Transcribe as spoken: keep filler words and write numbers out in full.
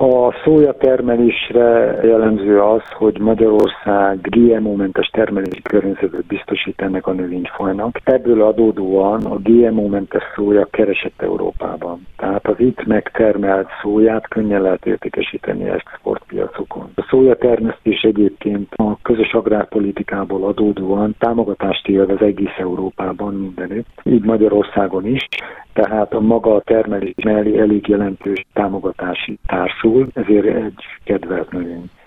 A szójatermelésre jellemző az, hogy Magyarország gé em o-mentes termelési környezetet biztosít ennek a növényfajnak. Ebből adódóan a gé em o-mentes szója keresett Európában. Tehát az itt megtermelt szóját könnyen lehet értékesíteni exportpiacokon. A szójatermesztés egyébként a közös agrárpolitikából adódóan támogatást élvez egész Európában mindenütt, így Magyarországon is. Tehát a maga a termelés mellé elég jelentős támogatási társul, ezért egy kedvelt növény.